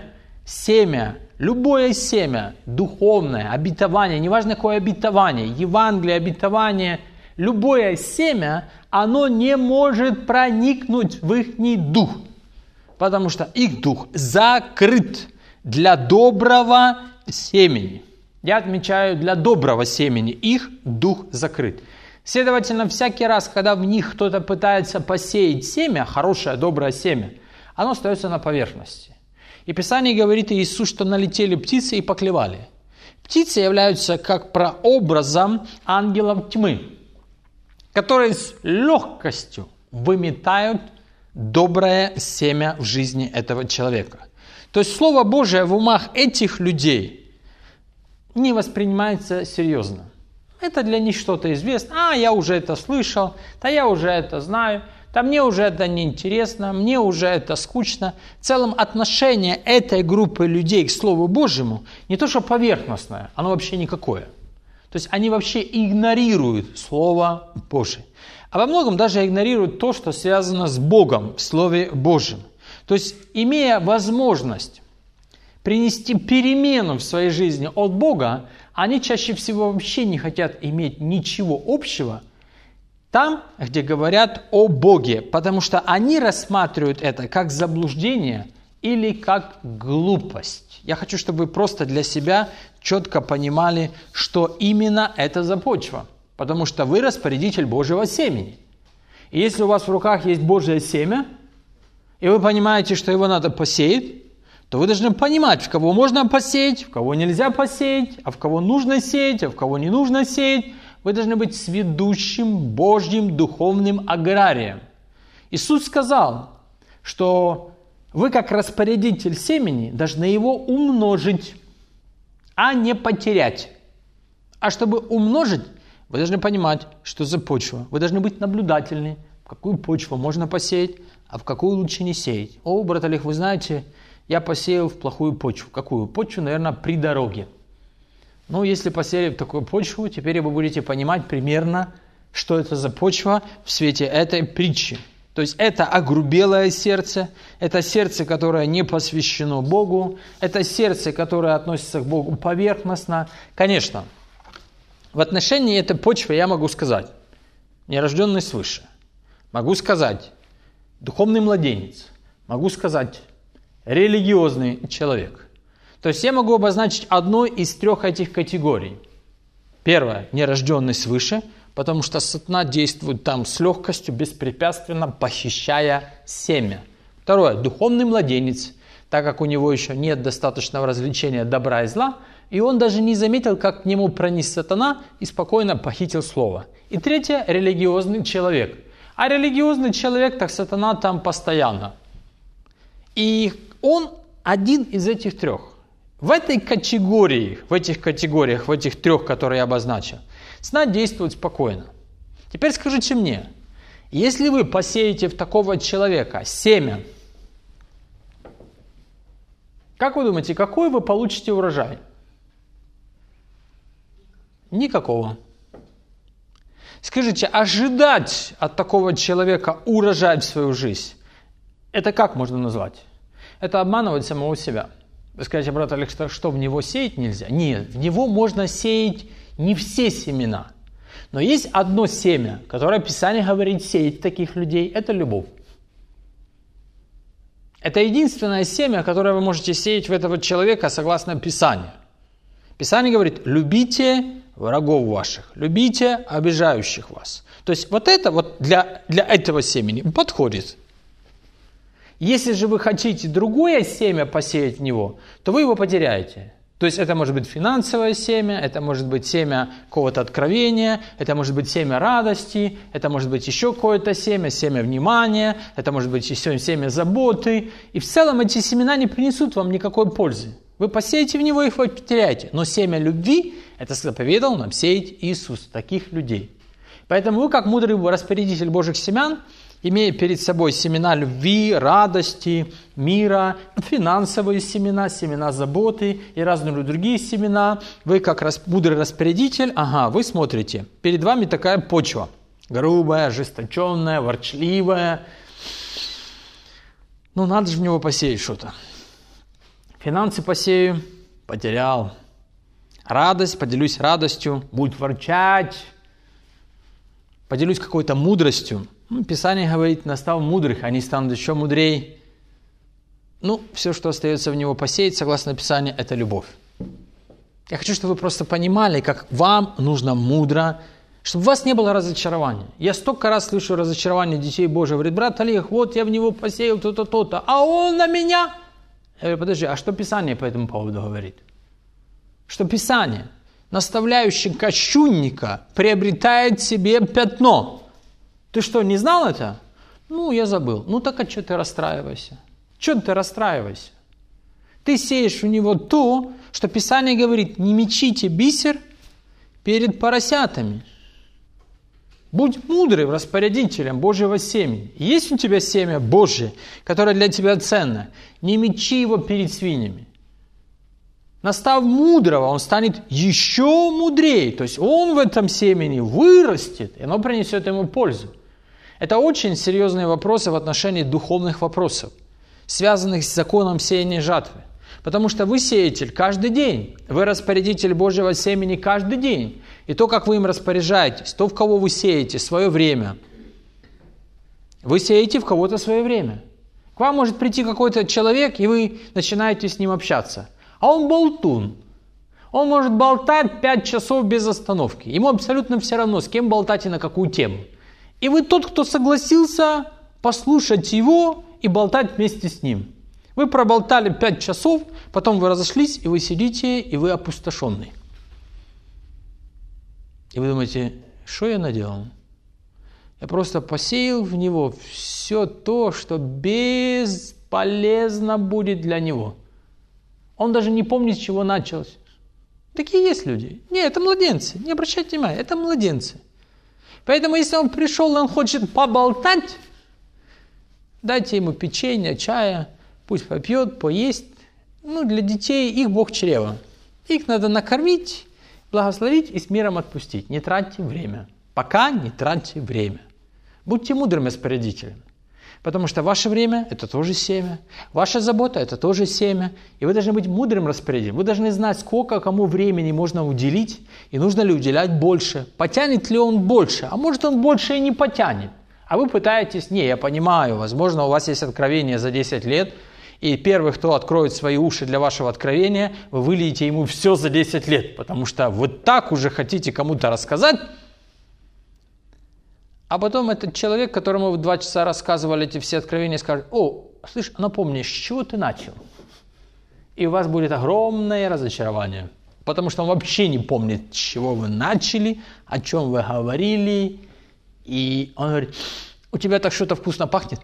любое семя, духовное, обетование, неважно какое обетование, Евангелие, обетование, любое семя, оно не может проникнуть в их дух, потому что их дух закрыт для доброго семени. Я отмечаю, для доброго семени их дух закрыт. Следовательно, всякий раз, когда в них кто-то пытается посеять семя, хорошее, доброе семя, оно остается на поверхности. И Писание говорит Иисус, что налетели птицы и поклевали. Птицы являются как прообразом ангелов тьмы, которые с легкостью выметают доброе семя в жизни этого человека. То есть Слово Божие в умах этих людей не воспринимается серьезно. Это для них что-то известно. Я уже это слышал, да я уже это знаю, да мне уже это неинтересно, мне уже это скучно. В целом отношение этой группы людей к Слову Божьему не то что поверхностное, оно вообще никакое. То есть они вообще игнорируют Слово Божие. А во многом даже игнорируют то, что связано с Богом в Слове Божьем. То есть, имея возможность принести перемену в своей жизни от Бога, они чаще всего вообще не хотят иметь ничего общего там, где говорят о Боге, потому что они рассматривают это как заблуждение или как глупость. Я хочу, чтобы вы просто для себя четко понимали, что именно это за почва, потому что вы распорядитель Божьего семени. И если у вас в руках есть Божье семя, и вы понимаете, что его надо посеять, то вы должны понимать, в кого можно посеять, в кого нельзя посеять, а в кого нужно сеять, а в кого не нужно сеять. Вы должны быть сведущим Божьим духовным аграрием. Иисус сказал, что вы, как распорядитель семени, должны его умножить, а не потерять. А чтобы умножить, вы должны понимать, что за почва. Вы должны быть наблюдательны, в какую почву можно посеять, а в какую лучше не сеять. Брат Олег, вы знаете, я посеял в плохую почву. Какую почву? Наверное, при дороге. Если посеяли в такую почву, теперь вы будете понимать примерно, что это за почва в свете этой притчи. То есть это огрубелое сердце, это сердце, которое не посвящено Богу, это сердце, которое относится к Богу поверхностно. Конечно, в отношении этой почвы я могу сказать, нерожденный свыше, могу сказать, духовный младенец, могу сказать, религиозный человек. То есть я могу обозначить одну из трех этих категорий. Первое – нерожденный свыше, потому что сатана действует там с легкостью, беспрепятственно, похищая семя. Второе – духовный младенец, так как у него еще нет достаточного развлечения добра и зла, и он даже не заметил, как к нему проник сатана и спокойно похитил слово. И третье – религиозный человек. А религиозный человек, так сатана там постоянно. И он один из этих трех. В этих категориях, в этих трех, которые я обозначил, сатана действует спокойно. Теперь скажите мне, если вы посеете в такого человека семя, как вы думаете, какой вы получите урожай? Никакого. Скажите, ожидать от такого человека урожай в свою жизнь, это как можно назвать? Это обманывать самого себя. Вы скажете, брат Александр, что в него сеять нельзя? Нет, в него можно сеять не все семена. Но есть одно семя, которое Писание говорит сеять таких людей, это любовь. Это единственное семя, которое вы можете сеять в этого человека согласно Писанию. Писание говорит, любите врагов ваших, любите обижающих вас. То есть вот это вот для этого семени подходит. Если же вы хотите другое семя посеять в него, то вы его потеряете. То есть это может быть финансовое семя, это может быть семя какого-то откровения, это может быть семя радости, это может быть еще какое-то семя внимания, это может быть еще семя заботы. И в целом эти семена не принесут вам никакой пользы. Вы посеете в него, их вы потеряете. Но семя любви, это заповедал нам сеять Иисус, таких людей. Поэтому вы, как мудрый распорядитель Божьих семян, Имея перед собой семена любви, радости, мира, финансовые семена, семена заботы и разные другие семена, вы как мудрый распорядитель, вы смотрите, перед вами такая почва, грубая, ожесточенная, ворчливая. Надо же в него посеять что-то. Финансы посею, потерял. Радость, поделюсь радостью, будет ворчать. Поделюсь какой-то мудростью. Писание говорит, настав мудрых, они станут еще мудрее. Все, что остается в него посеять, согласно Писанию, это любовь. Я хочу, чтобы вы просто понимали, как вам нужно мудро, чтобы у вас не было разочарования. Я столько раз слышу разочарование детей Божьих. Говорит, брат Олег, вот я в него посеял то-то, то-то, а он на меня. Я говорю, подожди, а что Писание по этому поводу говорит? Что Писание, наставляющий кощунника, приобретает себе пятно. Ты что, не знал это? Я забыл. Так а что ты расстраивайся? Что ты расстраивайся? Ты сеешь у него то, что Писание говорит, не мечите бисер перед поросятами. Будь мудрым распорядителем Божьего семени. Есть у тебя семя Божье, которое для тебя ценно. Не мечи его перед свиньями. Настав мудрого, он станет еще мудрее. То есть он в этом семени вырастет, и оно принесет ему пользу. Это очень серьезные вопросы в отношении духовных вопросов, связанных с законом сеяния жатвы. Потому что вы сеятель каждый день. Вы распорядитель Божьего семени каждый день. И то, как вы им распоряжаетесь, то, в кого вы сеете свое время. Вы сеете в кого-то свое время. К вам может прийти какой-то человек, и вы начинаете с ним общаться. А он болтун. Он может болтать 5 часов без остановки. Ему абсолютно все равно, с кем болтать и на какую тему. И вы тот, кто согласился послушать его и болтать вместе с ним. Вы проболтали 5 часов, потом вы разошлись, и вы сидите, и вы опустошенный. И вы думаете, что я наделал? Я просто посеял в него все то, что бесполезно будет для него. Он даже не помнит, с чего началось. Такие есть люди. Нет, это младенцы. Не обращайте внимания, это младенцы. Поэтому, если он пришел и он хочет поболтать, дайте ему печенье, чая, пусть попьет, поесть. Для детей их Бог чрево. Их надо накормить, благословить и с миром отпустить. Не тратьте время. Пока не тратьте время. Будьте мудрым распорядителем. Потому что ваше время – это тоже семя. Ваша забота – это тоже семя. И вы должны быть мудрым распорядителем. Вы должны знать, сколько кому времени можно уделить, и нужно ли уделять больше. Потянет ли он больше? А может, он больше и не потянет. А вы пытаетесь, я понимаю, возможно, у вас есть откровение за 10 лет, и первый, кто откроет свои уши для вашего откровения, вы выльете ему все за 10 лет, потому что вы так уже хотите кому-то рассказать. А потом этот человек, которому вы 2 часа рассказывали эти все откровения, скажет, слышь, напомни, с чего ты начал? И у вас будет огромное разочарование, потому что он вообще не помнит, с чего вы начали, о чем вы говорили. И он говорит, у тебя так что-то вкусно пахнет.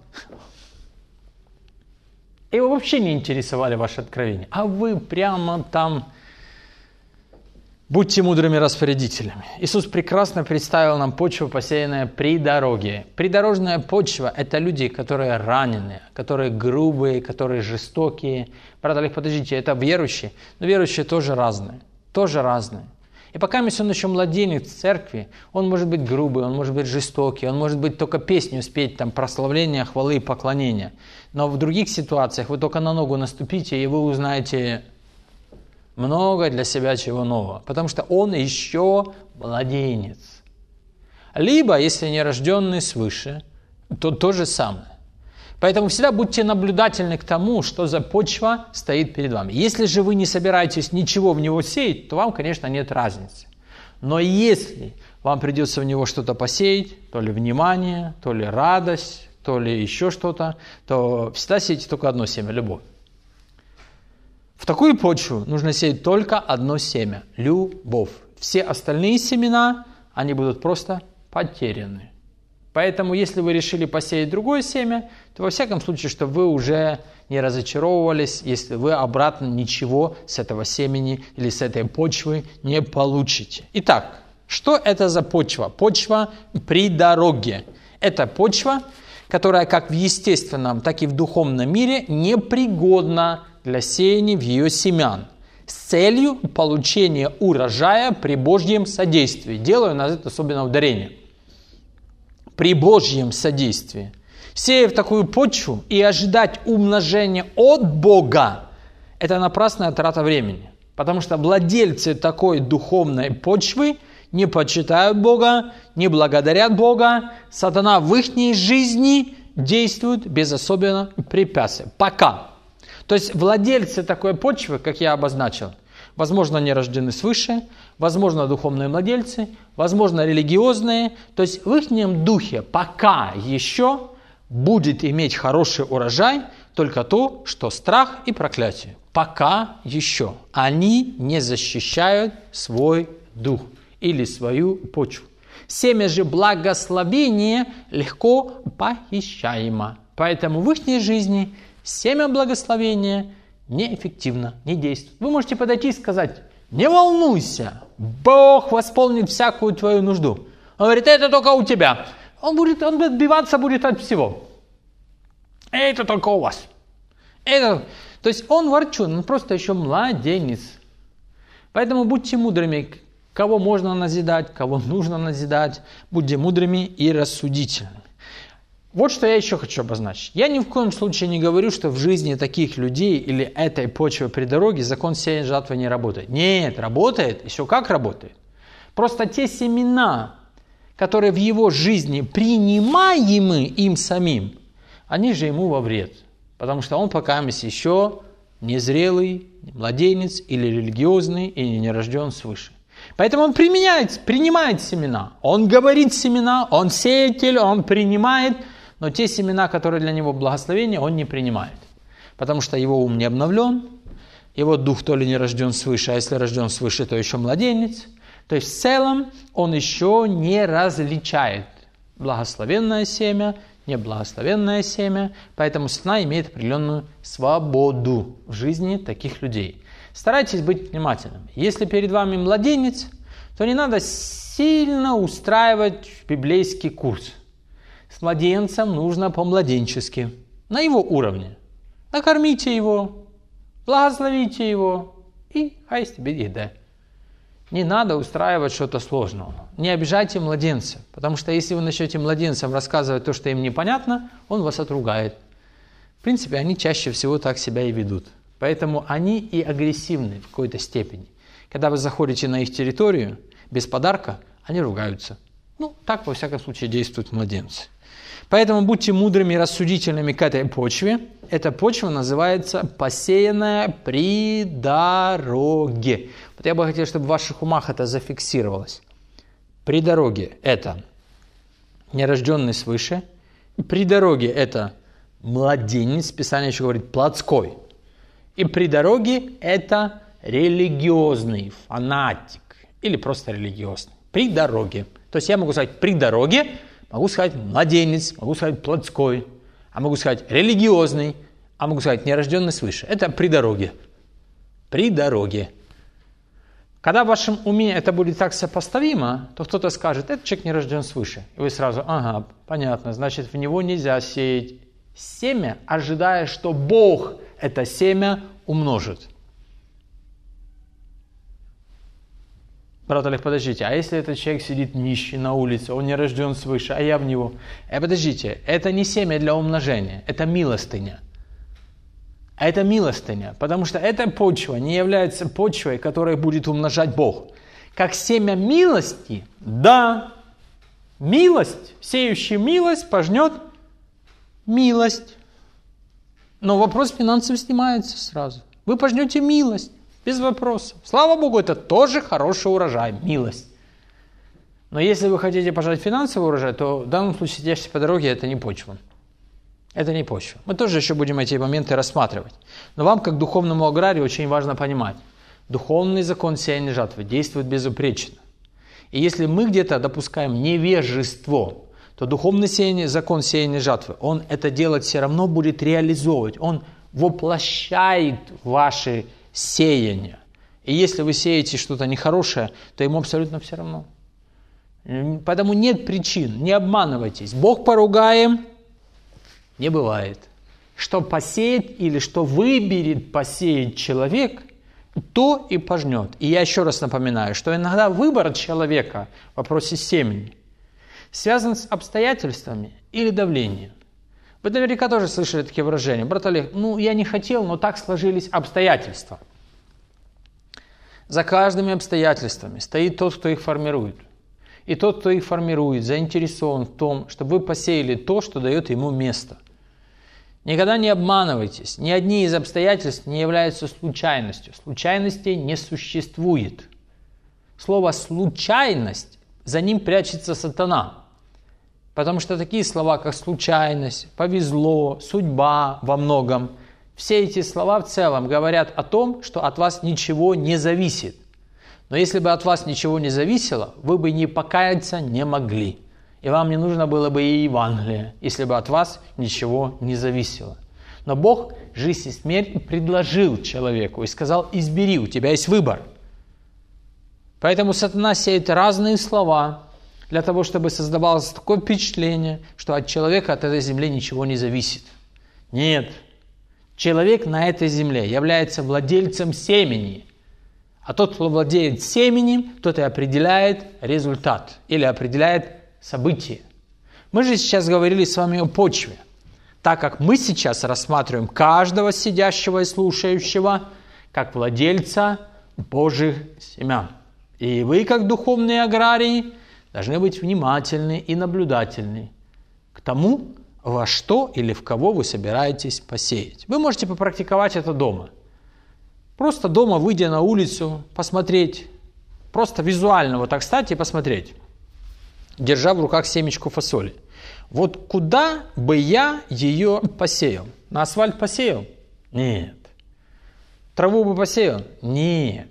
Его вообще не интересовали ваши откровения. А вы прямо там... Будьте мудрыми распорядителями. Иисус прекрасно представил нам почву, посеянную при дороге. Придорожная почва – это люди, которые раненые, которые грубые, которые жестокие. Брат Олег, подождите, это верующие? Но верующие тоже разные. Тоже разные. И пока он еще младенец в церкви, он может быть грубый, он может быть жестокий, он может быть только песню спеть, прославление, хвалы и поклонения. Но в других ситуациях вы только на ногу наступите, и вы узнаете много для себя чего нового. Потому что он еще младенец. Либо, если не рожденный свыше, то то же самое. Поэтому всегда будьте наблюдательны к тому, что за почва стоит перед вами. Если же вы не собираетесь ничего в него сеять, то вам, конечно, нет разницы. Но если вам придется в него что-то посеять, то ли внимание, то ли радость, то ли еще что-то, то всегда сейте только одно семя – любовь. В такую почву нужно сеять только одно семя – любовь. Все остальные семена, они будут просто потеряны. Поэтому, если вы решили посеять другое семя, то во всяком случае, чтобы вы уже не разочаровывались, если вы обратно ничего с этого семени или с этой почвы не получите. Итак, что это за почва? Почва при дороге. Это почва, которая как в естественном, так и в духовном мире непригодна для сеяния в ее семян с целью получения урожая при Божьем содействии. Делаю на это особенно ударение. При Божьем содействии. Сея в такую почву и ожидать умножения от Бога – это напрасная трата времени. Потому что владельцы такой духовной почвы не почитают Бога, не благодарят Бога. Сатана в их жизни действует без особенного препятствия. Пока. То есть владельцы такой почвы, как я обозначил, возможно, не рождены свыше, возможно, духовные владельцы, возможно, религиозные. То есть в их духе пока еще будет иметь хороший урожай только то, что страх и проклятие. Пока еще они не защищают свой дух или свою почву. Семя же благословения легко похищаемо. Поэтому в их жизни семя благословения неэффективно, не действует. Вы можете подойти и сказать: не волнуйся, Бог восполнит всякую твою нужду. Он говорит: это только у тебя. Он будет отбиваться будет от всего. Это только у вас. То есть он ворчун, он просто еще младенец. Поэтому будьте мудрыми, кого можно назидать, кого нужно назидать. Будьте мудрыми и рассудительными. Вот что я еще хочу обозначить. Я ни в коем случае не говорю, что в жизни таких людей или этой почвы при дороге закон сеяния жатвы не работает. Нет, работает, еще как работает. Просто те семена, которые в его жизни принимаемы им самим, они же ему во вред. Потому что он пока еще незрелый, младенец или религиозный и не рожден свыше. Поэтому он принимает семена. Он говорит семена, он сеятель, он принимает. Но те семена, которые для него благословение, он не принимает. Потому что его ум не обновлен, его дух то ли не рожден свыше, а если рожден свыше, то еще младенец. То есть в целом он еще не различает благословенное семя, неблагословенное семя. Поэтому сатана имеет определенную свободу в жизни таких людей. Старайтесь быть внимательными. Если перед вами младенец, то не надо сильно устраивать библейский курс. С младенцем нужно по-младенчески, на его уровне. Накормите его, благословите его и хай тебе еда. Не надо устраивать что-то сложного. Не обижайте младенца, потому что если вы начнете младенцам рассказывать то, что им непонятно, он вас отругает. В принципе, они чаще всего так себя и ведут. Поэтому они и агрессивны в какой-то степени. Когда вы заходите на их территорию без подарка, они ругаются. Так, во всяком случае, действуют младенцы. Поэтому будьте мудрыми и рассудительными к этой почве. Эта почва называется посеянная при дороге. Вот я бы хотел, чтобы в ваших умах это зафиксировалось. При дороге это нерожденный свыше. При дороге это младенец, Писание еще говорит плотской. И при дороге это религиозный фанатик или просто религиозный. При дороге. То есть я могу сказать при дороге, могу сказать младенец, могу сказать плотской, а могу сказать религиозный, а могу сказать нерожденный свыше. Это при дороге. При дороге. Когда в вашем уме это будет так сопоставимо, то кто-то скажет: этот человек не рожден свыше. И вы сразу: ага, понятно, значит в него нельзя сеять семя, ожидая, что Бог это семя умножит. Брат Олег, подождите, а если этот человек сидит нищий на улице, он не рожден свыше, а я в него? Подождите, это не семя для умножения, это милостыня. Это милостыня, потому что эта почва не является почвой, которой будет умножать Бог. Как семя милости, да, милость, сеющий милость пожнет милость. Но вопрос финансов снимается сразу. Вы пожнете милость. Без вопросов. Слава Богу, это тоже хороший урожай, милость. Но если вы хотите пожать финансовый урожай, то в данном случае сидящий по дороге это не почва. Это не почва. Мы тоже еще будем эти моменты рассматривать. Но вам, как духовному аграрию, очень важно понимать. Духовный закон сеяния жатвы действует безупречно. И если мы где-то допускаем невежество, то духовный закон сеяния жатвы, он это делать все равно будет реализовывать. Он воплощает ваши сеяние. И если вы сеете что-то нехорошее, то ему абсолютно все равно. Поэтому нет причин, не обманывайтесь. Бог поругаем, Не бывает. Что посеет или что выберет посеять человек, то и пожнет. И я еще раз напоминаю, что иногда выбор человека в вопросе семени связан с обстоятельствами или давлением. Вы наверняка тоже слышали такие выражения. Брат Олег, я не хотел, но так сложились обстоятельства. За каждыми обстоятельствами стоит тот, кто их формирует. И тот, кто их формирует, заинтересован в том, чтобы вы посеяли то, что дает ему место. Никогда не обманывайтесь. Ни одни из обстоятельств не являются случайностью. Случайностей не существует. Слово «случайность», за ним прячется сатана. Потому что такие слова, как случайность, повезло, судьба во многом, все эти слова в целом говорят о том, что от вас ничего не зависит. Но если бы от вас ничего не зависело, вы бы не покаяться не могли. И вам не нужно было бы и Евангелие, если бы от вас ничего не зависело. Но Бог жизнь и смерть предложил человеку и сказал: избери, у тебя есть выбор. Поэтому сатана сеет разные слова для того, чтобы создавалось такое впечатление, что от человека, от этой земли ничего не зависит. Нет. Человек на этой земле является владельцем семени. А тот, кто владеет семенем, тот и определяет результат или определяет событие. Мы же сейчас говорили с вами о почве, так как мы сейчас рассматриваем каждого сидящего и слушающего как владельца Божьих семян. И вы, как духовные аграрии, должны быть внимательны и наблюдательны к тому, во что или в кого вы собираетесь посеять. Вы можете попрактиковать это дома. Просто дома, выйдя на улицу, посмотреть, просто визуально вот так стать и посмотреть, держа в руках семечку фасоли. Вот куда бы я ее посеял? На асфальт посеял? Нет. Траву бы посеял? Нет.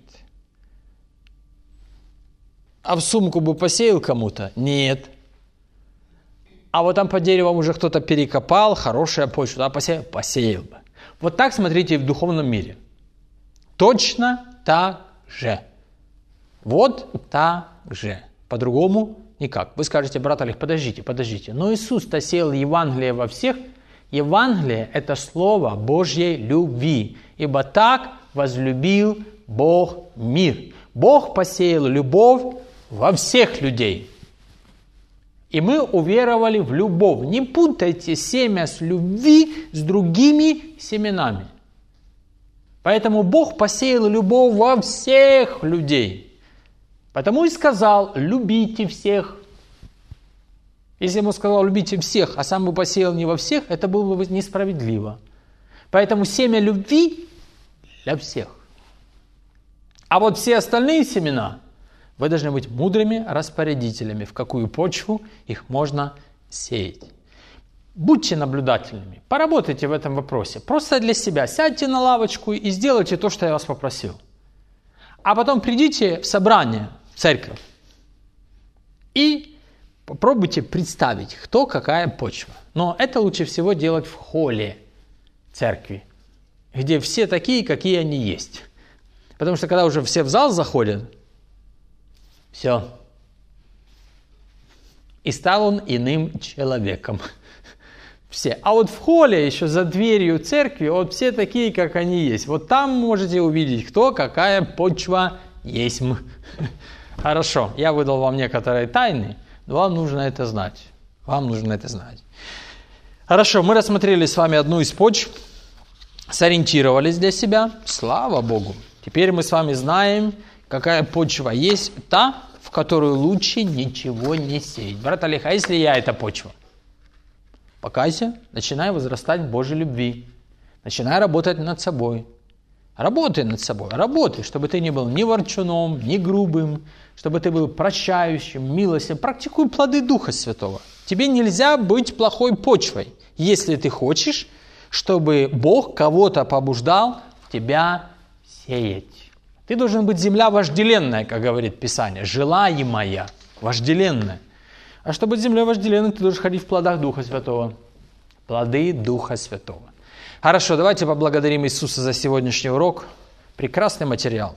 А в сумку бы посеял кому-то? Нет. А вот там по деревам уже кто-то перекопал, хорошая почва, да, посеял? Посеял бы. Вот так смотрите в духовном мире. Точно так же. Вот так же. По-другому никак. Вы скажете: брат Олег, подождите. Но Иисус-то сеял Евангелие во всех. Евангелие – это слово Божьей любви. Ибо так возлюбил Бог мир. Бог посеял любовь во всех людей. И мы уверовали в любовь. Не путайте семя с любви с другими семенами. Поэтому Бог посеял любовь во всех людей. Потому и сказал: любите всех. Если ему сказал: любите всех, а сам бы посеял не во всех, это было бы несправедливо. Поэтому семя любви для всех. А вот все остальные семена вы должны быть мудрыми распорядителями, в какую почву их можно сеять. Будьте наблюдательными, поработайте в этом вопросе. Просто для себя сядьте на лавочку и сделайте то, что я вас попросил. А потом придите в собрание, в церковь, и попробуйте представить, кто какая почва. Но это лучше всего делать в холле церкви, где все такие, какие они есть. Потому что когда уже все в зал заходят, все. И стал он иным человеком. Все. А вот в холле, еще за дверью церкви, вот все такие, как они есть. Вот там можете увидеть, кто какая почва есть. Хорошо, я выдал вам некоторые тайны, но вам нужно это знать. Хорошо, мы рассмотрели с вами одну из почв, сориентировались для себя. Слава Богу. Теперь мы с вами знаем, какая почва есть та, в которую лучше ничего не сеять. Брат Олег, а если я эта почва? Покайся, начинай возрастать в Божьей любви. Начинай работать над собой. Работай над собой, работай, чтобы ты не был ни ворчуном, ни грубым, чтобы ты был прощающим, милостивым. Практикуй плоды Духа Святого. Тебе нельзя быть плохой почвой, если ты хочешь, чтобы Бог кого-то побуждал тебя сеять. Ты должен быть земля вожделенная, как говорит Писание, желаемая, вожделенная. А чтобы быть землей вожделенной, ты должен ходить в плодах Духа Святого. Плоды Духа Святого. Хорошо, давайте поблагодарим Иисуса за сегодняшний урок. Прекрасный материал.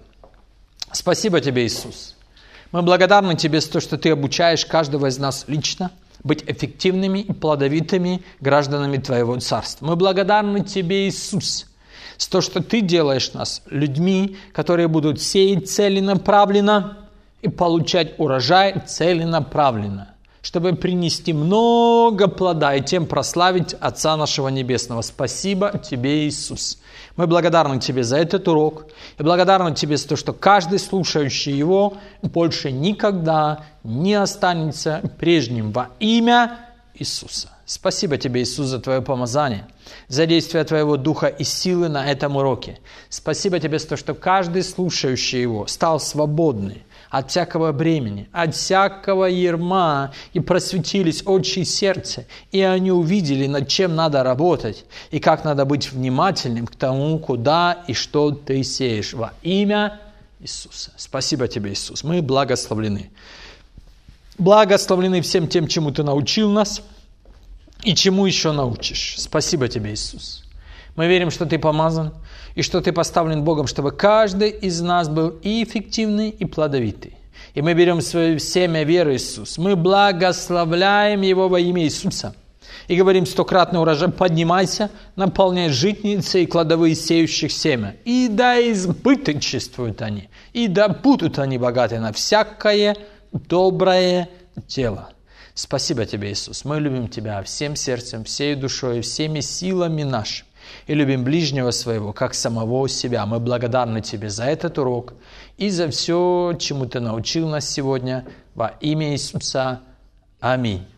Спасибо тебе, Иисус. Мы благодарны тебе за то, что ты обучаешь каждого из нас лично. быть эффективными и плодовитыми гражданами Твоего Царства. Мы благодарны Тебе, Иисус, за то, что Ты делаешь нас людьми, которые будут сеять целенаправленно и получать урожай целенаправленно, чтобы принести много плода и тем прославить Отца нашего Небесного. Спасибо Тебе, Иисус. Мы благодарны Тебе за этот урок и благодарны Тебе за то, что каждый слушающий его больше никогда не останется прежним во имя Иисуса. Спасибо Тебе, Иисус, за Твое помазание, за действие Твоего Духа и силы на этом уроке. Спасибо Тебе за то, что каждый слушающий его стал свободный от всякого бремени, от всякого ярма, и просветились очи и сердце, и они увидели, над чем надо работать, и как надо быть внимательным к тому, куда и что Ты сеешь во имя Иисуса. Спасибо Тебе, Иисус. Мы благословлены. Благословлены всем тем, чему Ты научил нас, и чему еще научишь. Спасибо Тебе, Иисус. Мы верим, что Ты помазан, и что Ты поставлен Богом, чтобы каждый из нас был и эффективный, и плодовитый. И мы берем свое семя веры, Иисус. Мы благословляем его во имя Иисуса. И говорим: стократный урожай, поднимайся, наполняй житницы и кладовые сеющих семя. И да избыточествуют они, и да будут они богаты на всякое доброе дело. Спасибо Тебе, Иисус. Мы любим Тебя всем сердцем, всей душой, всеми силами нашими. И любим ближнего своего, как самого себя. Мы благодарны Тебе за этот урок и за все, чему Ты научил нас сегодня. Во имя Иисуса. Аминь.